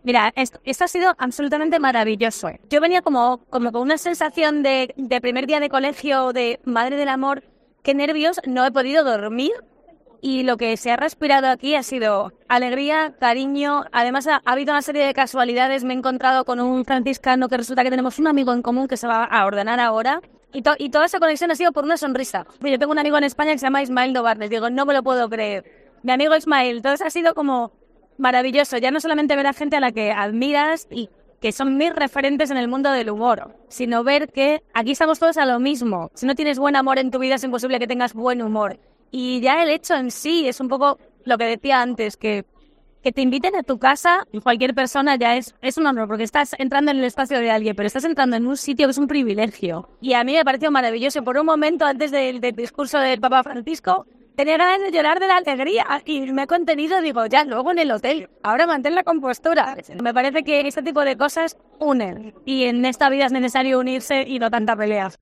Mira, esto ha sido absolutamente maravilloso. Yo venía como con una sensación de primer día de colegio, de madre del amor, qué nervios, no he podido dormir y lo que se ha respirado aquí ha sido alegría, cariño. Además ha habido una serie de casualidades, me he encontrado con un franciscano que resulta que tenemos un amigo en común que se va a ordenar ahora y toda esa conexión ha sido por una sonrisa. Yo tengo un amigo en España que se llama Ismael Novarnes, digo, no me lo puedo creer. Mi amigo Ismael, entonces ha sido como maravilloso, ya no solamente ver a gente a la que admiras y que son mis referentes en el mundo del humor, sino ver que aquí estamos todos a lo mismo. Si no tienes buen amor en tu vida es imposible que tengas buen humor. Y ya el hecho en sí es un poco lo que decía antes, que te inviten a tu casa, cualquier persona ya es un honor, porque estás entrando en el espacio de alguien, pero estás entrando en un sitio que es un privilegio. Y a mí me pareció maravilloso. Por un momento, antes del discurso del Papa Francisco, tenía ganas de llorar de la alegría y me he contenido, digo, ya, luego en el hotel. Ahora mantén la compostura. Me parece que este tipo de cosas unen y en esta vida es necesario unirse y no tanta pelea.